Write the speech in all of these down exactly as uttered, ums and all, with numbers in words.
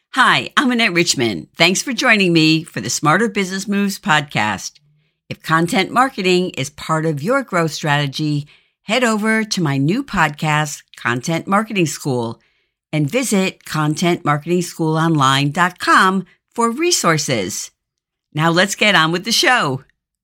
Hi, I'm Annette Richmond. Thanks for joining me for the Smarter Business Moves podcast. If content marketing is part of your growth strategy, head over to my new podcast, Content Marketing School, and visit content marketing school online dot com for resources. Now let's get on with the show.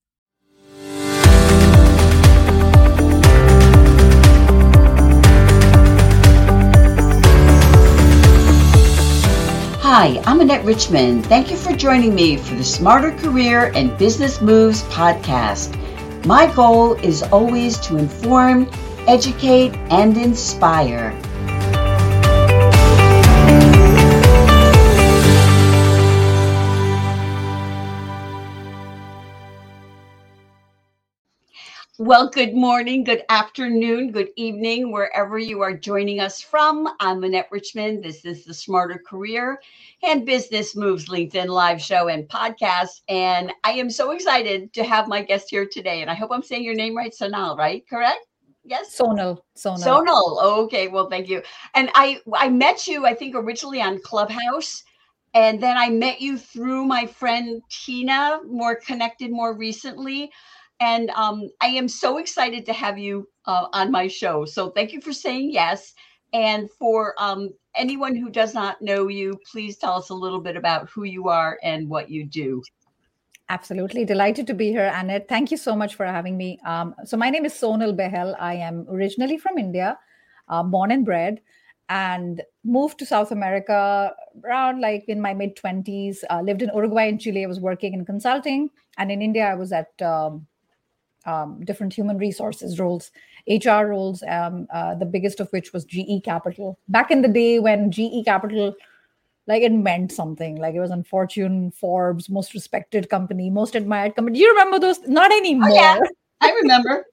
Hi, I'm Annette Richmond. Thank you for joining me for the Smarter Career and Business Moves podcast. My goal is always to inform, educate, and inspire. Well, good morning, good afternoon, good evening, wherever you are joining us from. I'm Annette Richmond. This is the Smarter Career and Business Moves LinkedIn live show and podcast. And I am so excited to have my guest here today. And I hope I'm saying your name right, Sonal, right? Correct? Yes? Sonal. Sonal. Sonal. Okay, well, thank you. And I, I met you, I think, originally on Clubhouse. And then I met you through my friend Tina, more connected more recently. And um, I am so excited to have you uh, on my show. So thank you for saying yes. And for um, anyone who does not know you, please tell us a little bit about who you are and what you do. Absolutely. Delighted to be here, Annette. Thank you so much for having me. Um, so my name is Sonal Behel. I am originally from India, uh, born and bred, and moved to South America around like in my mid twenties. Uh, lived in Uruguay and Chile. I was working in consulting. And in India, I was at... Um, Um, different human resources roles, H R roles, um, uh, the biggest of which was G E Capital. Back in the day when G E Capital, like it meant something, like it was on Fortune, Forbes, most respected company, most admired company. Do you remember those? Not anymore. Oh, yeah, I remember.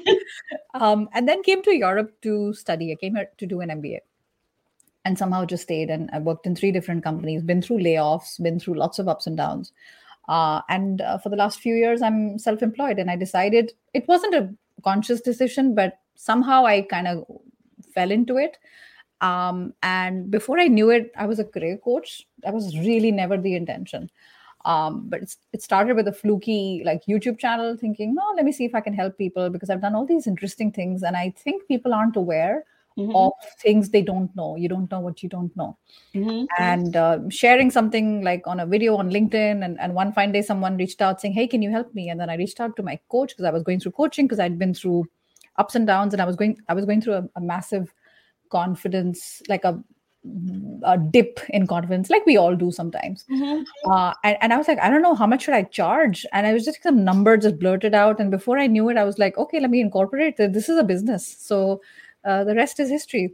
um, and then came to Europe to study. I came here to do an M B A and somehow just stayed. And I worked in three different companies, been through layoffs, been through lots of ups and downs. Uh, and uh, for the last few years, I'm self-employed. And I decided it wasn't a conscious decision, but somehow I kind of fell into it. Um, and before I knew it, I was a career coach. That was really never the intention. Um, but it's, it started with a fluky like YouTube channel thinking, no, let me see if I can help people because I've done all these interesting things. And I think people aren't aware Mm-hmm. of things they don't know. You don't know what you don't know. Mm-hmm. And uh, sharing something like on a video on LinkedIn. And, and one fine day, someone reached out saying, hey, can you help me? And then I reached out to my coach because I was going through coaching because I'd been through ups and downs. And I was going, I was going through a, a massive confidence, like a, a dip in confidence, like we all do sometimes. Mm-hmm. Uh, and, and I was like, I don't know, how much should I charge? And I was just some number just blurted out. And before I knew it, I was like, okay, let me incorporate it. This is a business. So Uh, the rest is history.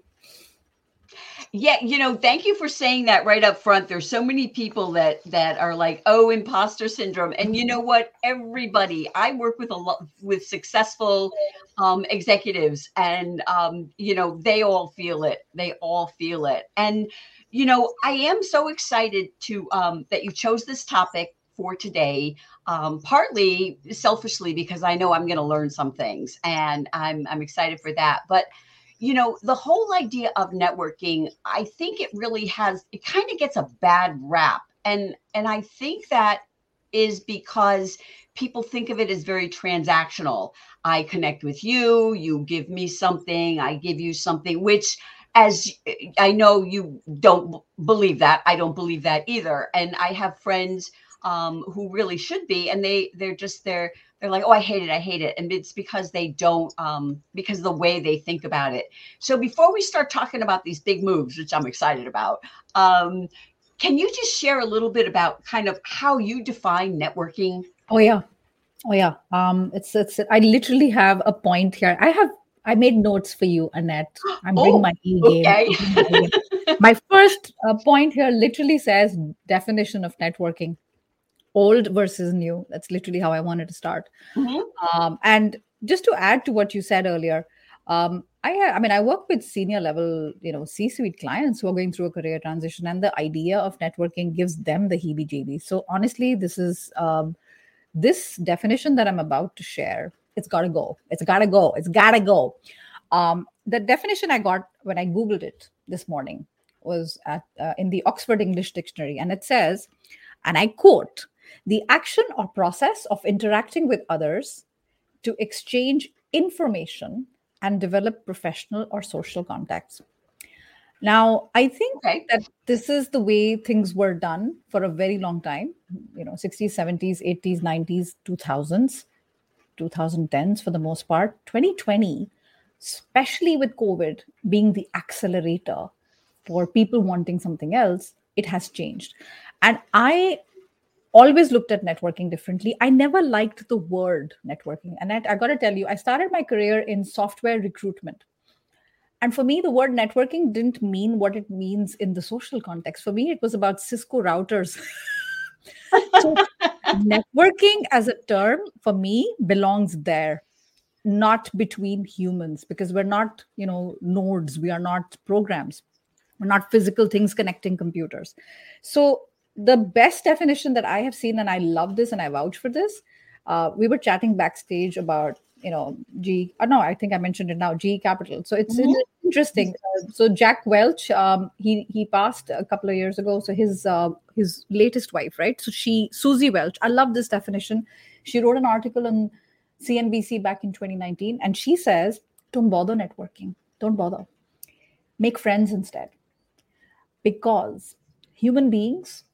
Yeah, you know, thank you for saying that right up front. There's so many people that that are like, oh, imposter syndrome. And you know what? Everybody, I work with a lot with successful um, executives, and um, you know, they all feel it. They all feel it. And you know, I am so excited to um, that you chose this topic for today. Um, partly selfishly because I know I'm going to learn some things, and I'm I'm excited for that. But you know, the whole idea of networking, I think it really has, it kind of gets a bad rap. And, and I think that is because people think of it as very transactional. I connect with you, you give me something, I give you something, which as I know you don't believe that. I don't believe that either. And I have friends um, who really should be, and they, they're just, they're, They're like, oh, I hate it. I hate it. And it's because they don't, um, because of the way they think about it. So before we start talking about these big moves, which I'm excited about, um, can you just share a little bit about kind of how you define networking? Oh, yeah. Oh, yeah. Um, it's, it's, I literally have a point here. I have, I made notes for you, Annette. I'm oh, bringing my E game. Okay. My first uh, point here literally says definition of networking. Old versus new. That's literally how I wanted to start. Mm-hmm. Um, and just to add to what you said earlier, um, I, I mean, I work with senior level, you know, C-suite clients who are going through a career transition, and the idea of networking gives them the heebie-jeebies. So honestly, this is um, this definition that I'm about to share. It's got to go. It's got to go. It's got to go. Um, the definition I got when I Googled it this morning was at uh, in the Oxford English Dictionary, and it says, and I quote, the action or process of interacting with others to exchange information and develop professional or social contacts. Now, I think Okay. that this is the way things were done for a very long time, you know, sixties, seventies, eighties, nineties, two thousands, twenty tens for the most part. twenty twenty, especially with COVID being the accelerator for people wanting something else, it has changed. And I always looked at networking differently. I never liked the word networking. And I, I got to tell you, I started my career in software recruitment. And for me, the word networking didn't mean what it means in the social context. For me, it was about Cisco routers. So networking as a term for me belongs there, not between humans, because we're not, you know, nodes. We are not programs. We're not physical things connecting computers. So the best definition that I have seen, and I love this and I vouch for this, uh, we were chatting backstage about, you know, G, oh no, I think I mentioned it now, G E Capital. So it's Mhm. interesting. Uh, so Jack Welch, um, he he passed a couple of years ago. So his uh, his latest wife, right? So she, Susie Welch, I love this definition. She wrote an article on C N B C back in twenty nineteen, and she says, don't bother networking. Don't bother. Make friends instead. Because human beings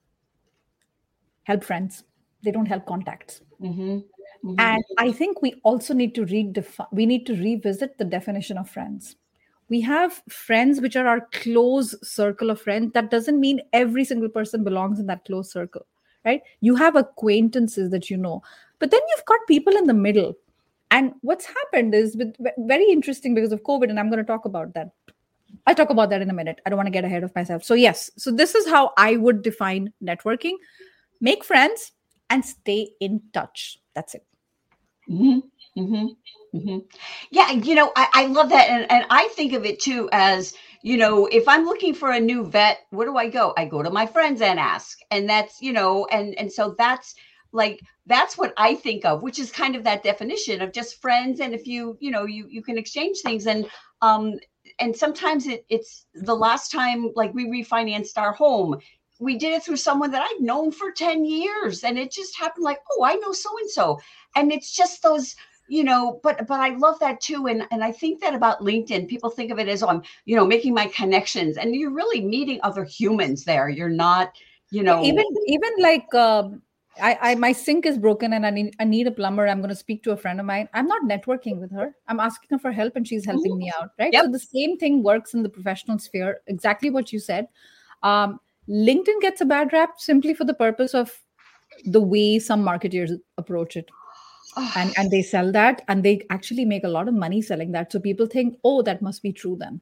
help friends. They don't help contacts. Mhm. Mhm. And I think we also need to redefi- we need to revisit the definition of friends. We have friends which are our close circle of friends. That doesn't mean every single person belongs in that close circle, right? You have acquaintances that you know, but then you've got people in the middle. And what's happened is with, very interesting because of COVID, and I'm going to talk about that. I'll talk about that in a minute. I don't want to get ahead of myself. So, yes, so this is how I would define networking: make friends and stay in touch. That's it. Mm-hmm. Mm-hmm. Mm-hmm. Yeah, you know, I, I love that. And, and I think of it too as, you know, if I'm looking for a new vet, where do I go? I go to my friends and ask. And that's, you know, and and so that's like that's what I think of, which is kind of that definition of just friends. And if you, you know, you you can exchange things. And um and sometimes it it's the last time like we refinanced our home. We did it through someone that I've known for ten years. And it just happened like, oh, I know so and so. And it's just those, you know, but but I love that too. And and I think that about LinkedIn, people think of it as, oh, I'm, you know, making my connections, and you're really meeting other humans there. You're not, you Yeah, know. even even like um, I, I my sink is broken and I need I need a plumber. I'm going to speak to a friend of mine. I'm not networking with her. I'm asking her for help and she's helping Mhm. me out, right? Yep. So the same thing works in the professional sphere. Exactly what you said. Um, LinkedIn gets a bad rap simply for the purpose of the way some marketers approach it. And and they sell that and they actually make a lot of money selling that. So people think, oh, that must be true then.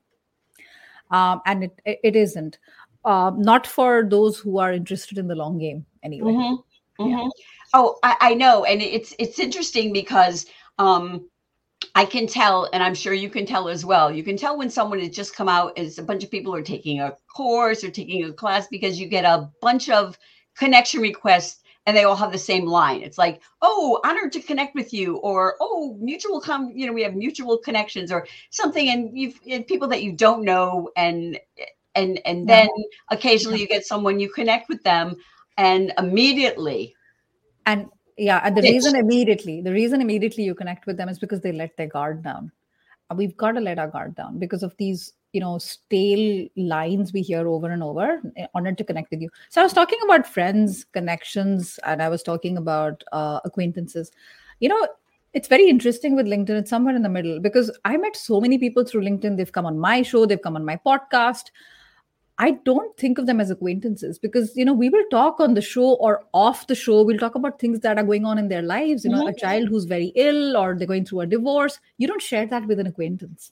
Um, and it, it, it isn't. Uh, not for those who are interested in the long game anyway. Mm-hmm. Yeah. Mm-hmm. Oh, I, I know. And it's it's interesting because um I can tell, and I'm sure you can tell as well. You can tell when someone has just come out as a bunch of people are taking a course or taking a class, because you get a bunch of connection requests and they all have the same line. It's like, oh, honored to connect with you, or oh, mutual com, you know, we have mutual connections or something. And you've and people that you don't know, and and and Yeah. then occasionally you get someone, you connect with them, and immediately And yeah, and the ditch. reason immediately, the reason immediately you connect with them is because they let their guard down. Uh, We've got to let our guard down because of these, you know, stale lines we hear over and over. eh, Honored to connect with you. So I was talking about friends, connections, and I was talking about uh, acquaintances. You know, it's very interesting with LinkedIn. It's somewhere in the middle because I met so many people through LinkedIn. They've come on my show, they've come on my podcast. I don't think of them as acquaintances because, you know, we will talk on the show or off the show. We'll talk about things that are going on in their lives, you know, a Mhm. child who's very ill or they're going through a divorce. You don't share that with an acquaintance.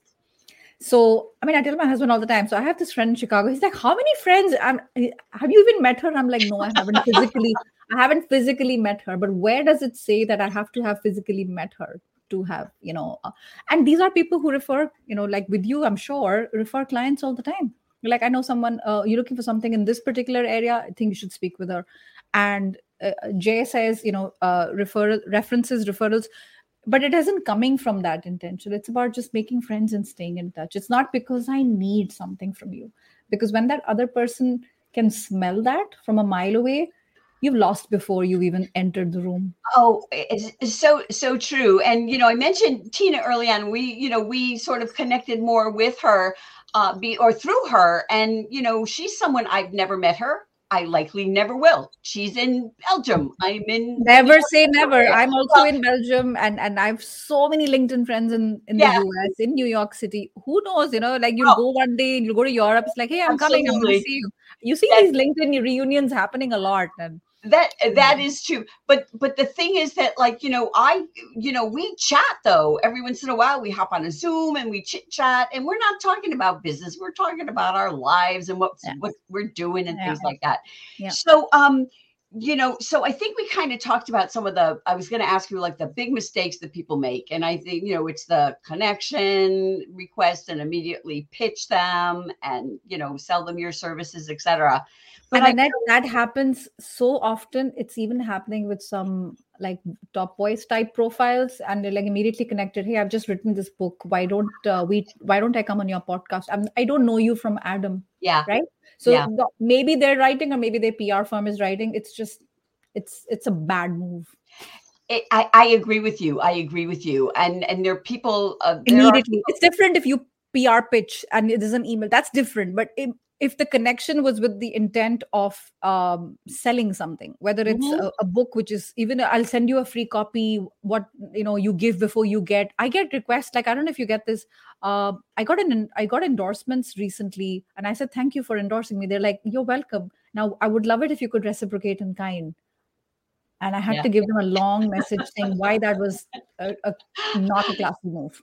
So, I mean, I tell my husband all the time. So I have this friend in Chicago. He's like, how many friends? I'm, have you even met her? I'm like, no, I haven't physically, I haven't physically met her. But where does it say that I have to have physically met her to have, you know, uh, and these are people who refer, you know, like with you, I'm sure, refer clients all the time. Like, I know someone, uh, you're looking for something in this particular area. I think you should speak with her. And uh, Jay says, you know, uh, refer references, referrals, but it isn't coming from that intention. It's about just making friends and staying in touch. It's not because I need something from you, Because when that other person can smell that from a mile away, you've lost before you even entered the room. Oh, it's, it's so, so true. And, you know, I mentioned Tina early on. We, you know, we sort of connected more with her uh, be, or through her. And, you know, she's someone I've never met her. I likely never will. She's in Belgium. I'm in. Never say never. I'm also well, in Belgium, and and I have so many LinkedIn friends in in yeah. the U S, in New York City. Who knows? You know, like you'll oh. go one day, you'll go to Europe. It's like, hey, I'm Absolutely. coming. I'm going to see you. You see That's, these LinkedIn reunions happening a lot, and that that is true. But but the thing is that, like, you know, I you know we chat though every once in a while. We hop on a Zoom and we chit chat, and we're not talking about business. We're talking about our lives and what yeah. what we're doing and yeah. things like that. Yeah. So um. You know, so I think we kind of talked about some of the, I was going to ask you like the big mistakes that people make. And I think, you know, it's the connection request and immediately pitch them and, you know, sell them your services, et cetera. But and I, that, that happens so often. It's even happening with some like top voice type profiles, and they're like immediately connected. Hey, I've just written this book. Why don't uh, we, why don't I come on your podcast? I'm, I don't know you from Adam. Yeah. Right. So yeah. the, maybe they're writing, or maybe their P R firm is writing. It's just, it's, it's a bad move. It, I, I agree with you. I agree with you. And, and there are people. Uh, there immediately. Are- it's different if you P R pitch and it is an email. That's different. But it, if the connection was with the intent of um, selling something, whether it's mm-hmm. a, a book, which is even, I'll send you a free copy, what, you know, you give before you get, I get requests. Like, I don't know if you get this. Uh, I got an, I got endorsements recently, and I said, thank you for endorsing me. They're like, you're welcome. Now, I would love it if you could reciprocate in kind. And I had yeah. to give them a long message saying why that was a, a, not a classy move.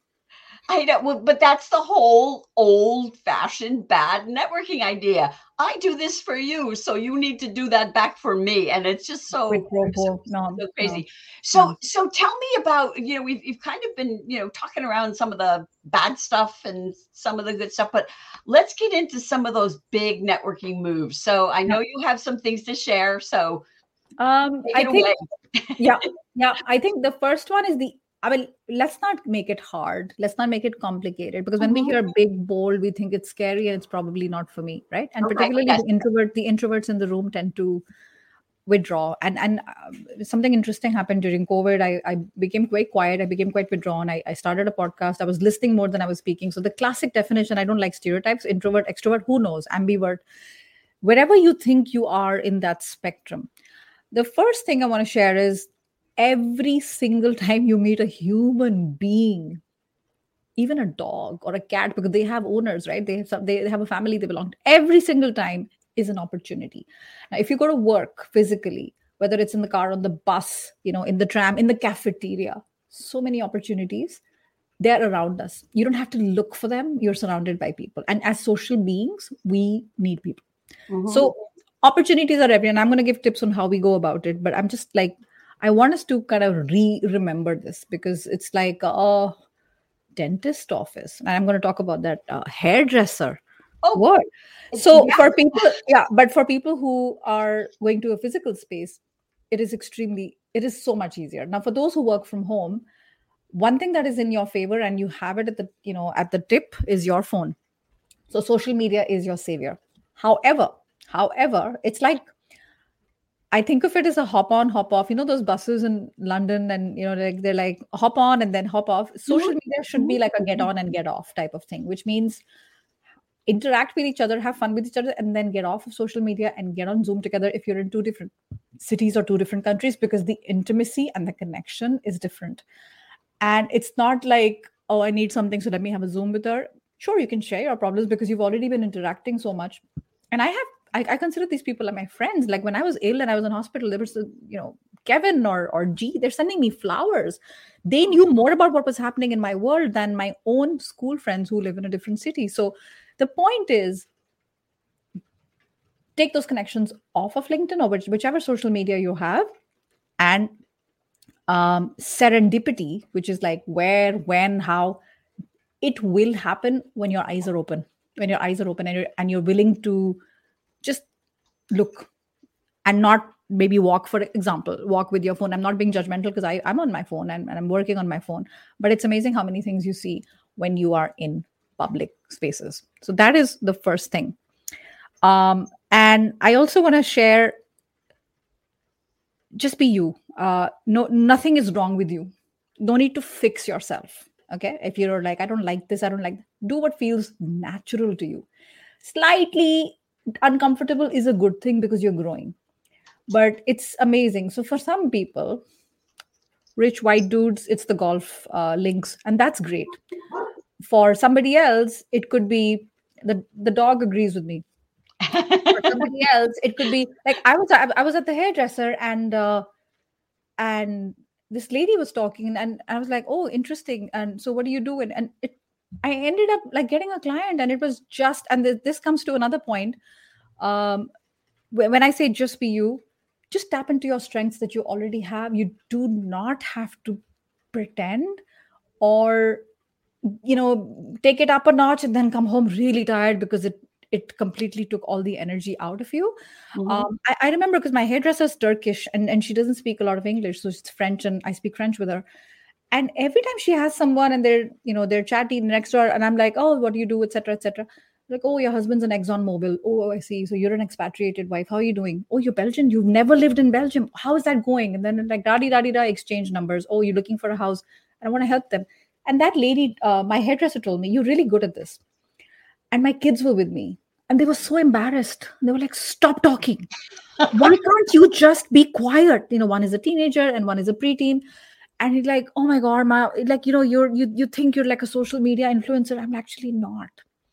I know, well, but that's the whole old-fashioned bad networking idea. I do this for you, so you need to do that back for me, and it's just so, so, no, so crazy. No, so, no. so tell me about, you know, we've you've kind of been, you know, talking around some of the bad stuff and some of the good stuff, but let's get into some of those big networking moves. So, I know you have some things to share, so um, I think, yeah, yeah, I think the first one is the. I mean, let's not make it hard. Let's not make it complicated, because when mm-hmm. we hear big, bold, we think it's scary and it's probably not for me, right? And okay, particularly yes. the introvert, the introverts in the room tend to withdraw. And and uh, something interesting happened during COVID. I, I became quite quiet. I became quite withdrawn. I, I started a podcast. I was listening more than I was speaking. So the classic definition, I don't like stereotypes, introvert, extrovert, who knows, ambivert, wherever you think you are in that spectrum. The first thing I want to share is, every single time you meet a human being, even a dog or a cat, because they have owners, right? They have some, they have a family they belong to. Every single time is an opportunity. Now, if you go to work physically, whether it's in the car, on the bus, you know, in the tram, in the cafeteria, so many opportunities. They're around us. You don't have to look for them. You're surrounded by people. And as social beings, we need people. Mm-hmm. So opportunities are everywhere. And I'm going to give tips on how we go about it. But I'm just like, I want us to kind of re-remember this, because it's like a dentist office. And I'm going to talk about that uh, hairdresser. Oh, what? So yeah. for people, yeah, but for people who are going to a physical space, it is extremely, it is so much easier. Now, for those who work from home, one thing that is in your favor and you have it at the, you know, at the tip is your phone. So social media is your savior. However, however, it's like, I think of it as a hop on, hop off. You know, those buses in London, and, you know, like they're like hop on and then hop off. Social mm-hmm. media should be like a get on and get off type of thing, which means interact with each other, have fun with each other, and then get off of social media and get on Zoom together if you're in two different cities or two different countries, because the intimacy and the connection is different. And it's not like, oh, I need something, so let me have a Zoom with her. Sure, you can share your problems because you've already been interacting so much. And I have I, I consider these people like my friends. Like when I was ill and I was in hospital, there was, you know, Kevin or or G, they're sending me flowers. They knew more about what was happening in my world than my own school friends who live in a different city. So the point is, take those connections off of LinkedIn or which, whichever social media you have, and um, serendipity, which is like where, when, how, it will happen when your eyes are open. When your eyes are open and you're, and you're willing to just look and not maybe walk, for example, walk with your phone. I'm not being judgmental because I I'm on my phone and, and I'm working on my phone, but it's amazing how many things you see when you are in public spaces. So that is the first thing. Um, and I also want to share, just be you. Uh, no, nothing is wrong with you. No need to fix yourself. Okay. If you're like, I don't like this, I don't like, do what feels natural to you. Slightly uncomfortable is a good thing because you're growing, but it's amazing. So for some people, rich white dudes, it's the golf uh, links, and that's great. For somebody else, it could be the the dog agrees with me. For somebody else, it could be like I was I, I was at the hairdresser, and uh, and this lady was talking, and I was like, oh, interesting. And so what do you do? And, and it I ended up like getting a client, and it was just, and th- this comes to another point. Um, wh- when I say just be you, just tap into your strengths that you already have. You do not have to pretend or, you know, take it up a notch and then come home really tired because it it completely took all the energy out of you. Mhm. Um, I, I remember because my hairdresser is Turkish, and, and she doesn't speak a lot of English, so it's French, and I speak French with her. And every time she has someone and they're, you know, they're chatting next door, and I'm like, oh, what do you do, et cetera, et cetera. Like, oh, your husband's an Exxon Mobil. Oh, I see. So you're an expatriated wife. How are you doing? Oh, you're Belgian. You've never lived in Belgium. How is that going? And then like, da di da di da, exchange numbers. Oh, you're looking for a house. I want to help them. And that lady, uh, my hairdresser, told me, you're really good at this. And my kids were with me, and they were so embarrassed. They were like, stop talking. Why can't you just be quiet? You know, one is a teenager and one is a preteen. And he's like, oh my God, ma, like, you know, you're, you, you think you're like a social media influencer. I'm actually not,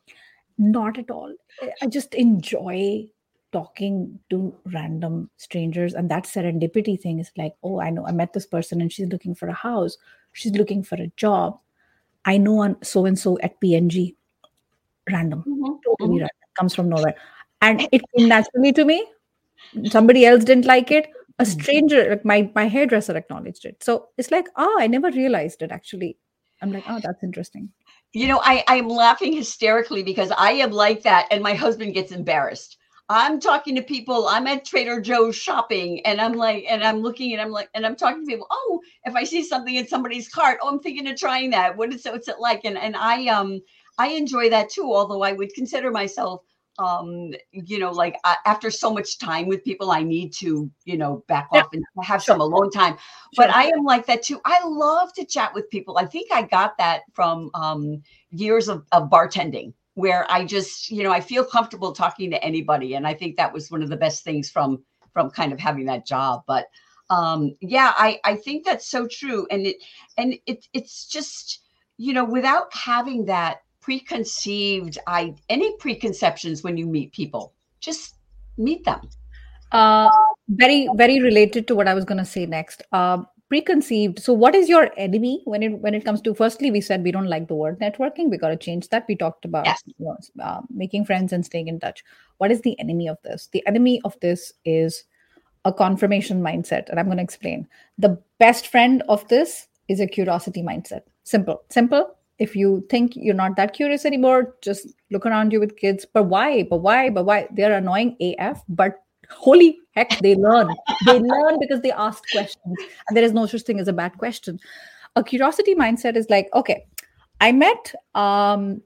not at all. I just enjoy talking to random strangers. And that serendipity thing is like, oh, I know, I met this person and she's looking for a house. She's looking for a job. I know on so-and-so at P N G. Random, Mhm. totally Mhm. random, comes from nowhere. And it came naturally to me. Somebody else didn't like it. A stranger, like my, my hairdresser acknowledged it. So it's like, oh, I never realized it actually. I'm like, oh, that's interesting. You know, I I'm laughing hysterically because I am like that, and my husband gets embarrassed. I'm talking to people. I'm at Trader Joe's shopping, and I'm like, and I'm looking, and I'm like, and I'm talking to people. Oh, if I see something in somebody's cart, oh, I'm thinking of trying that. What is it? What's it like? And and I um I enjoy that too. Although I would consider myself um you know like uh, after so much time with people, I need to you know back Yeah, off and have sure, some alone time. But sure. I am like that too. I love to chat with people. I think I got that from um years of, of bartending, where I just, you know, I feel comfortable talking to anybody. And I think that was one of the best things from from kind of having that job. But um, yeah, I, I think that's so true. And it and it it's just, you know, without having that preconceived, I any preconceptions when you meet people, just meet them. Uh, very, very related to what I was going to say next. Uh, preconceived. So, what is your enemy when it when it comes to? Firstly, we said we don't like the word networking. We got to change that. We talked about Yes. you know, uh, making friends and staying in touch. What is the enemy of this? The enemy of this is a confirmation mindset, and I'm going to explain. The best friend of this is a curiosity mindset. Simple, simple. If you think you're not that curious anymore, just look around you with kids. But why? But why? But why? They're annoying A F, but holy heck, they learn. They learn because they asked questions, and there is no such thing as a bad question. A curiosity mindset is like, okay, I met um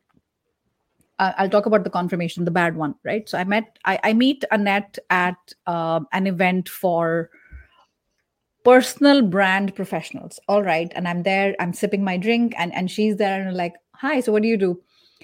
I'll talk about the confirmation, the bad one, right? So I met, I, I meet Annette at um, an event for personal brand professionals. All right, and I'm there, I'm sipping my drink, and and she's there, and I'm like, hi. So what do you do?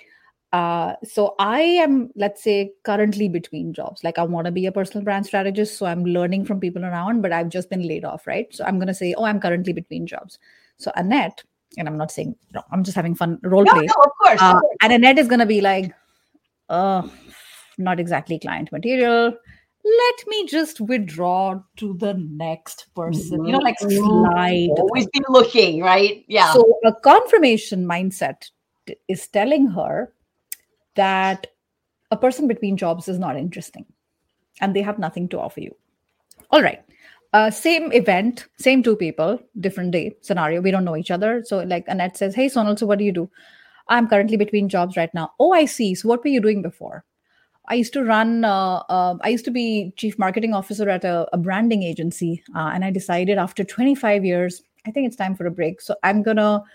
Uh, so I am, let's say, currently between jobs. Like I want to be a personal brand strategist, so I'm learning from people around, but I've just been laid off, right? So I'm gonna say, oh, I'm currently between jobs. So Annette, and I'm not saying, no, I'm just having fun role No, play. no, of course. Uh, and Annette is gonna be like, oh, not exactly client material. Let me just withdraw to the next person, you know, like slide. Always be looking, right? Yeah. So a confirmation mindset t- is telling her that a person between jobs is not interesting and they have nothing to offer you. All right. Uh, same event, same two people, different day scenario. We don't know each other. So, like Annette says, hey, Sonal, so what do you do? I'm currently between jobs right now. Oh, I see. So, what were you doing before? I used to run, uh, uh, I used to be chief marketing officer at a, a branding agency. Uh, and I decided after twenty-five years, I think it's time for a break. So, I'm going to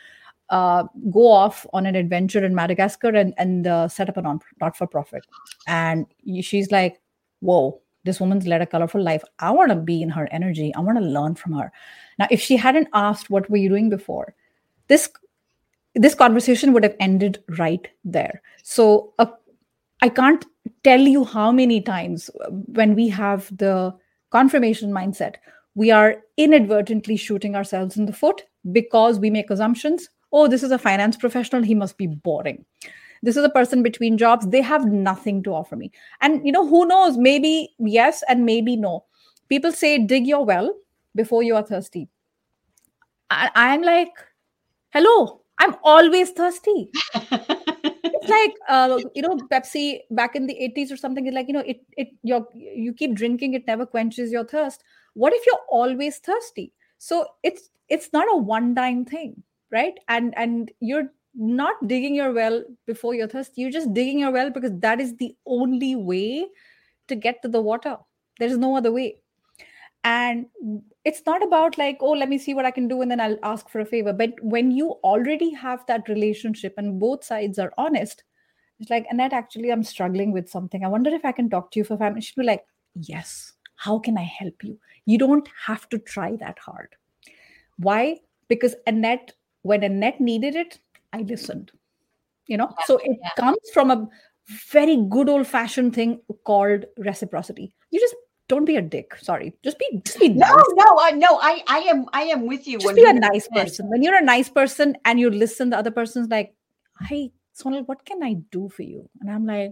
uh, go off on an adventure in Madagascar and, and uh, set up a non, not-for-profit. And she's like, whoa, this woman's led a colorful life. I want to be in her energy. I want to learn from her. Now, if she hadn't asked, what were you doing before? This, this conversation would have ended right there. So uh, I can't tell you how many times when we have the confirmation mindset, we are inadvertently shooting ourselves in the foot because we make assumptions. Oh, this is a finance professional. He must be boring. This is a person between jobs. They have nothing to offer me. And, you know, who knows? Maybe yes and maybe no. People say, dig your well before you are thirsty. I, I'm like, hello, I'm always thirsty. It's like, uh, you know, Pepsi back in the eighties or something. It's like, you know, it, it, you're, you keep drinking, it never quenches your thirst. What if you're always thirsty? So it's, it's not a one-time thing, right? And, and you're not digging your well before you're thirsty. You're just digging your well because that is the only way to get to the water. There is no other way. And it's not about like, oh, let me see what I can do and then I'll ask for a favor. But when you already have that relationship and both sides are honest, it's like, Annette, actually, I'm struggling with something. I wonder if I can talk to you for five minutes. She'll be like, yes, how can I help you? You don't have to try that hard. Why? Because Annette, when Annette needed it, I listened. You know, yeah, so it yeah. comes from a very good old fashioned thing called reciprocity. You just don't be a dick. Sorry. Just be, just be nice. No, no, I no, I, I am, I am with you. Just be a nice person. When you're a nice person and you listen, the other person's like, hey, Sonal, what can I do for you? And I'm like,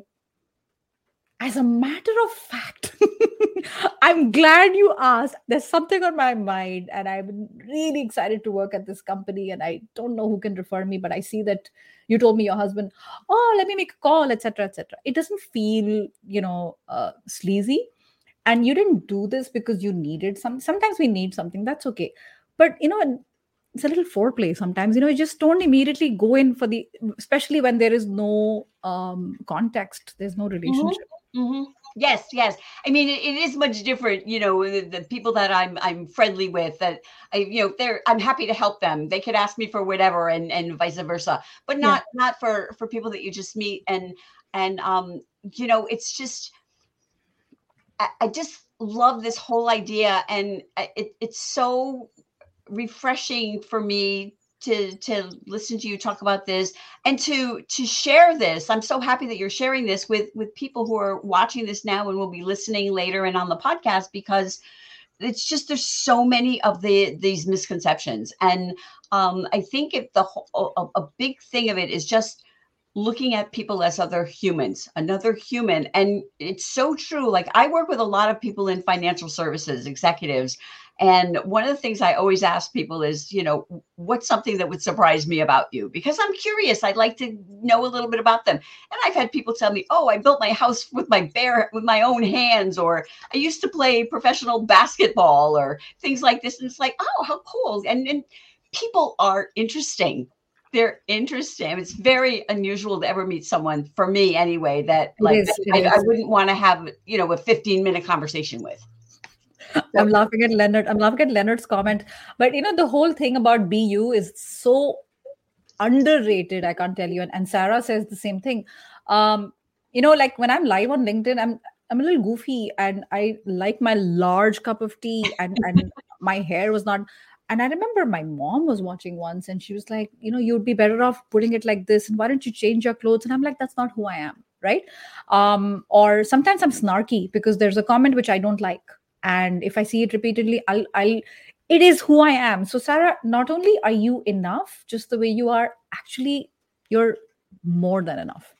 as a matter of fact, I'm glad you asked. There's something on my mind and I'm really excited to work at this company and I don't know who can refer me, but I see that you told me your husband, oh, let me make a call, et cetera, et cetera. It doesn't feel, you know, uh, sleazy. And you didn't do this because you needed some. Sometimes we need something. That's okay. But, you know, it's a little foreplay sometimes. You know, you just don't immediately go in for the, especially when there is no um, context. There's no relationship. Mm-hmm. Mm-hmm. Yes, yes. I mean, it, it is much different. You know, the, the people that I'm I'm friendly with, that I, you know, they're I'm happy to help them. They could ask me for whatever, and and vice versa. But not yeah. not for for people that you just meet. And and um, you know, it's just. I just love this whole idea, and it, it's so refreshing for me to to listen to you talk about this and to to share this. I'm so happy that you're sharing this with with people who are watching this now and will be listening later and on the podcast, because it's just there's so many of the these misconceptions, and um, I think if the whole, a, a big thing of it is just looking at people as other humans, another human. And it's so true. Like, I work with a lot of people in financial services, executives. And one of the things I always ask people is, you know, what's something that would surprise me about you? Because I'm curious. I'd like to know a little bit about them. And I've had people tell me, oh, I built my house with my bare, with my own hands, or I used to play professional basketball, or things like this. And it's like, oh, how cool. And, and people are interesting. They're interesting. It's very unusual to ever meet someone, for me anyway, that like is, I, I wouldn't want to have, you know, a fifteen minute conversation with. So. I'm laughing at Leonard. I'm laughing at Leonard's comment. But, you know, the whole thing about B U is so underrated. I can't tell you. And, and Sarah says the same thing. Um, you know, like when I'm live on LinkedIn, I'm I'm a little goofy and I like my large cup of tea and, and my hair was not. And I remember my mom was watching once and she was like, you know, you'd be better off putting it like this. And why don't you change your clothes? And I'm like, that's not who I am. Right. Um, or sometimes I'm snarky because there's a comment which I don't like. And if I see it repeatedly, I'll, I'll, it is who I am. So Sarah, not only are you enough just the way you are, actually, you're more than enough.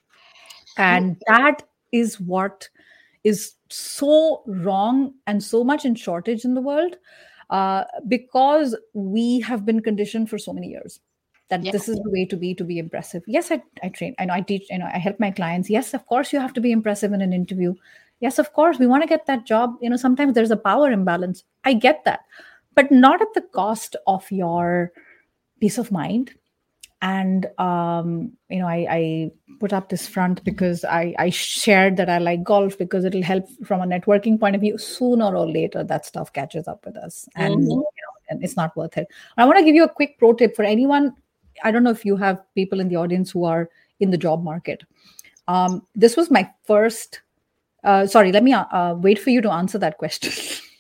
And that is what is so wrong and so much in shortage in the world. Uh, because we have been conditioned for so many years that yes. this is the way to be, to be impressive. Yes, I, I train, I know I teach, you know, I help my clients. Yes, of course, you have to be impressive in an interview. Yes, of course, we want to get that job. You know, sometimes there's a power imbalance. I get that, but not at the cost of your peace of mind. And, um, you know, I, I put up this front because I, I shared that I like golf because it'll help from a networking point of view. Sooner or later, that stuff catches up with us. And, mm-hmm. you know, and it's not worth it. I want to give you a quick pro tip for anyone. I don't know if you have people in the audience who are in the job market. Um, this was my first, uh, sorry, let me uh, uh, wait for you to answer that question.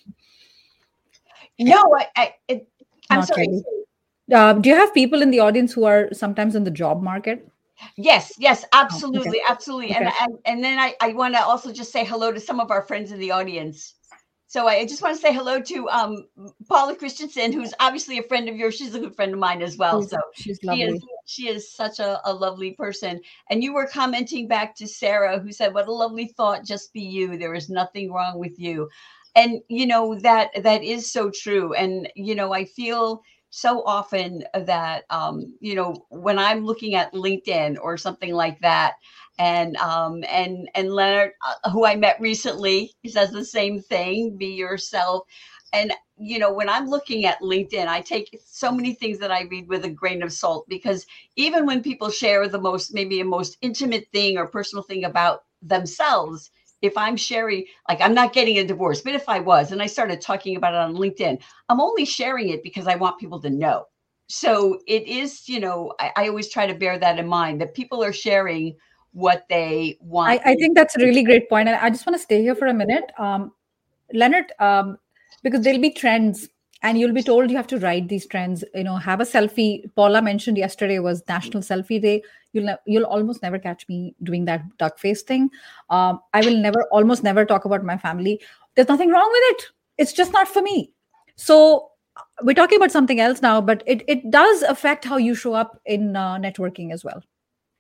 No, I, I it, I'm Not sorry. really. Uh, do you have people in the audience who are sometimes in the job market? Yes, yes, absolutely, oh, okay. absolutely. Okay. And, and and then I, I want to also just say hello to some of our friends in the audience. So I just want to say hello to um, Paula Christensen, who's obviously a friend of yours. She's a good friend of mine as well. She's, so she's she lovely. is she is such a, a lovely person. And you were commenting back to Sarah, who said, "What a lovely thought, just be you. There is nothing wrong with you." And you know that that is so true. And you know, I feel so often that um, you know, when I'm looking at LinkedIn or something like that, and um and and Leonard, uh, who I met recently, he says the same thing: be yourself. And you know, when I'm looking at LinkedIn, I take so many things that I read with a grain of salt, because even when people share the most, maybe a most intimate thing or personal thing about themselves, if I'm sharing, like, I'm not getting a divorce, but if I was and I started talking about it on LinkedIn, I'm only sharing it because I want people to know. So it is, you know, I, I always try to bear that in mind, that people are sharing what they want. I, I think that's a really great point. And I just want to stay here for a minute. Um, Leonard, um, because there'll be trends and you'll be told you have to ride these trends, you know, have a selfie. Paula mentioned yesterday was National Selfie Day. You'll, ne- you'll almost never catch me doing that duck face thing. Um, I will never, almost never talk about my family. There's nothing wrong with it. It's just not for me. So we're talking about something else now, but it, it does affect how you show up in uh, networking as well.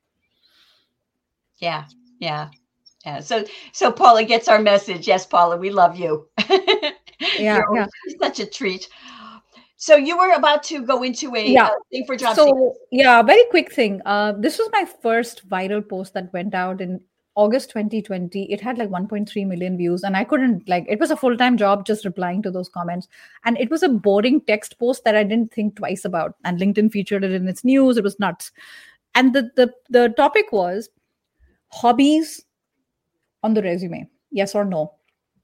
Yeah, yeah, yeah. So, so Paula gets our message. Yes, Paula, we love you. Yeah, You're yeah. such a treat. So you were about to go into a Yeah. uh, thing for job So seekers. yeah, very quick thing. Uh, this was my first viral post that went out in August twenty twenty. It had like one point three million views, and I couldn't, like, it was a full time job just replying to those comments. And it was a boring text post that I didn't think twice about. And LinkedIn featured it in its news. It was nuts. And the the the topic was hobbies on the resume, yes or no.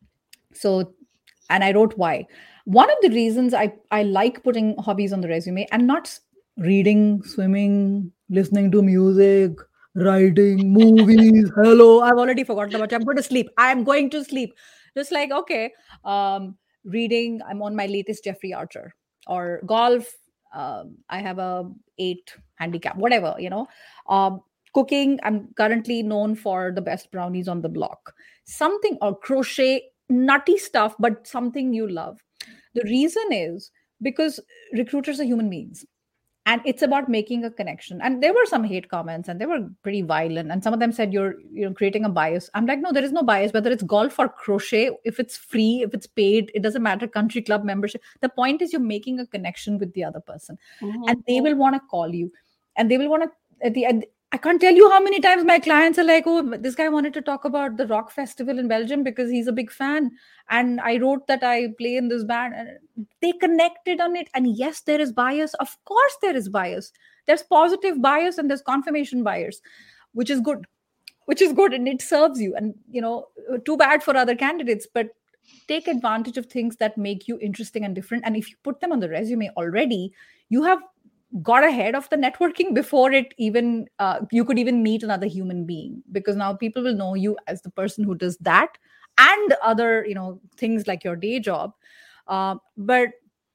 So, and I wrote why. One of the reasons I, I like putting hobbies on the resume and not reading, swimming, listening to music, writing, movies. Hello, I've already forgotten about you. I'm going to sleep. I'm going to sleep. Just like, okay, um, reading, I'm on my latest Jeffrey Archer, or golf. Um, I have a eight handicap, whatever, you know. Um, cooking, I'm currently known for the best brownies on the block. Something, or crochet, nutty stuff, but something you love. The reason is because recruiters are human beings, and it's about making a connection. And there were some hate comments and they were pretty violent, and some of them said you're you're creating a bias. I'm like, no, there is no bias. Whether it's golf or crochet, if it's free, if it's paid, it doesn't matter. Country club membership, the point is you're making a connection with the other person. Mm-hmm. And they will want to call you, and they will want to, at the end, I can't tell you how many times my clients are like, oh, this guy wanted to talk about the rock festival in Belgium because he's a big fan. And I wrote that I play in this band. And they connected on it. And yes, there is bias. Of course, there is bias. There's positive bias and there's confirmation bias, which is good, which is good. And it serves you. And, you know, too bad for other candidates, but take advantage of things that make you interesting and different. And if you put them on the resume already, you have got ahead of the networking before it even uh, you could even meet another human being, because now people will know you as the person who does that and other, you know, things like your day job. Uh, but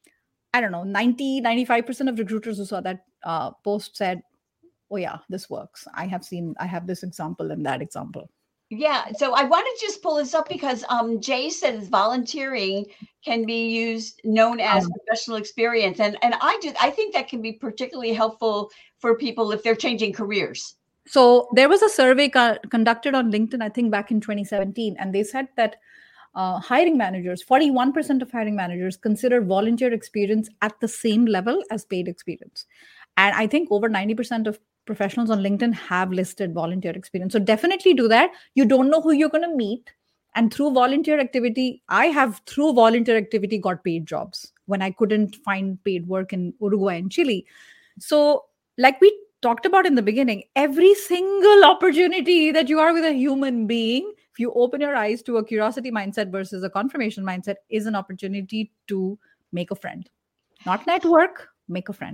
I don't know, ninety ninety-five percent of recruiters who saw that uh, post said, oh yeah, this works. I have seen, I have this example and that example. Yeah, so I want to just pull this up because um, Jay says volunteering can be used, known as Um, professional experience, and and I do I think that can be particularly helpful for people if they're changing careers. So there was a survey co- conducted on LinkedIn, I think back in twenty seventeen, and they said that uh, hiring managers, forty-one percent of hiring managers consider volunteer experience at the same level as paid experience. And I think over ninety percent of professionals on LinkedIn have listed volunteer experience. So definitely do that. You don't know who you're going to meet. And through volunteer activity, I have through volunteer activity got paid jobs when I couldn't find paid work in Uruguay and Chile. So, like we talked about in the beginning, every single opportunity that you are with a human being, if you open your eyes to a curiosity mindset versus a confirmation mindset, is an opportunity to make a friend. Not network, make a friend.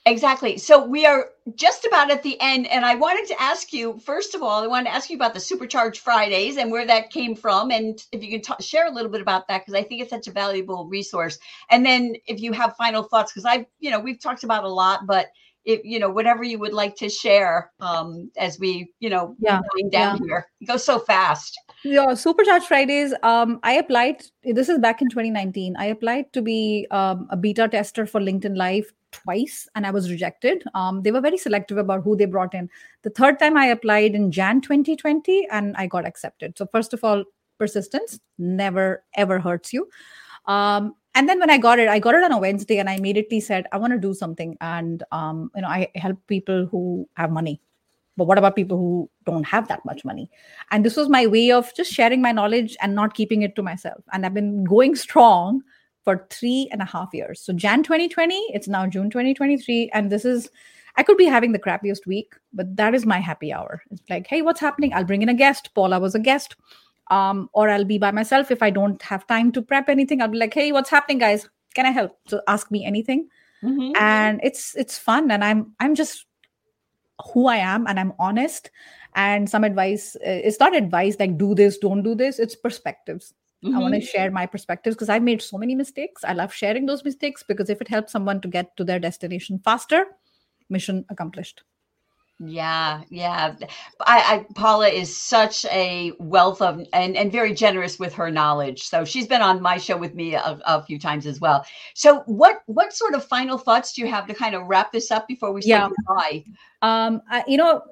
Exactly. So we are just about at the end. And I wanted to ask you, first of all, I wanted to ask you about the Supercharged Fridays and where that came from. And if you can t- share a little bit about that, because I think it's such a valuable resource. And then if you have final thoughts, because I've, you know, we've talked about a lot, but if, you know, whatever you would like to share um, as we, you know, Yeah. wind down yeah. here. It goes so fast. Yeah, Supercharged Fridays. Um, I applied. This is back in twenty nineteen. I applied to be um, a beta tester for LinkedIn Live twice, and I was rejected. Um, they were very selective about who they brought in. The third time I applied in January twenty twenty, and I got accepted. So first of all, persistence never ever hurts you. Um, and then when I got it, I got it on a Wednesday, and I immediately said, I want to do something. And um, you know, I help people who have money. But what about people who don't have that much money? And this was my way of just sharing my knowledge and not keeping it to myself. And I've been going strong for three and a half years. So January twenty twenty, it's now June twenty twenty-three. And this is, I could be having the crappiest week, but that is my happy hour. It's like, hey, what's happening? I'll bring in a guest. Paula was a guest. Um, or I'll be by myself. If I don't have time to prep anything, I'll be like, hey, what's happening, guys? Can I help? So ask me anything. Mm-hmm. And it's it's fun. And I'm I'm just who I am, and I'm honest. And some advice, it's not advice like do this, don't do this. It's perspectives. Mm-hmm. I want to share my perspectives because I've made so many mistakes. I love sharing those mistakes because if it helps someone to get to their destination faster, mission accomplished. Yeah, yeah. I, I Paula is such a wealth of and, and very generous with her knowledge. So she's been on my show with me a, a few times as well. So what what sort of final thoughts do you have to kind of wrap this up before we say yeah. goodbye? Um, I, you know,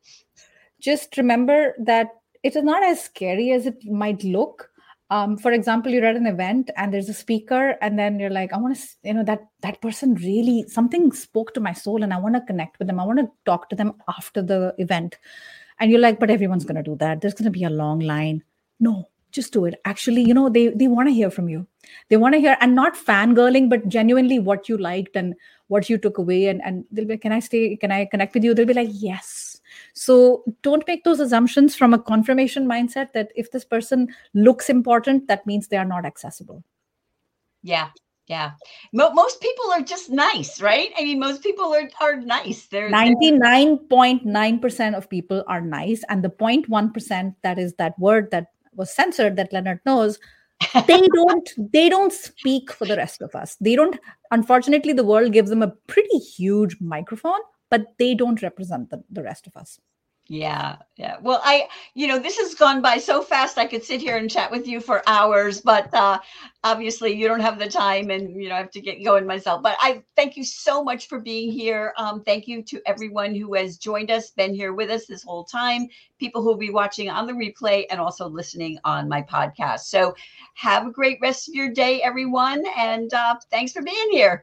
just remember that it is not as scary as it might look. Um, for example, you're at an event and there's a speaker, and then you're like, I want to, you know, that that person really, something spoke to my soul and I want to connect with them. I want to talk to them after the event. And you're like, but everyone's going to do that. There's going to be a long line. No, just do it. Actually, you know, they they want to hear from you. They want to hear, and not fangirling, but genuinely what you liked and what you took away. And, and they'll be like, can I stay? Can I connect with you? They'll be like, yes. So don't make those assumptions from a confirmation mindset that if this person looks important, that means they are not accessible. Yeah. Yeah. Mo- most people are just nice, right? I mean, most people are, are nice. They're ninety-nine point nine percent of people are nice. And the zero point one percent, that is that word that was censored that Leonard knows, they don't, they don't speak for the rest of us. They don't, unfortunately, the world gives them a pretty huge microphone, but they don't represent the, the rest of us. Yeah. Yeah. Well, I, you know, this has gone by so fast. I could sit here and chat with you for hours, but uh, obviously you don't have the time and, you know, I have to get going myself. But I thank you so much for being here. Um, thank you to everyone who has joined us, been here with us this whole time, people who will be watching on the replay and also listening on my podcast. So have a great rest of your day, everyone. And uh, thanks for being here.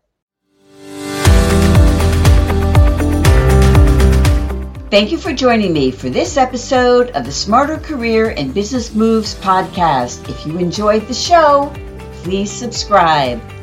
Thank you for joining me for this episode of the Smarter Career and Business Moves podcast. If you enjoyed the show, please subscribe.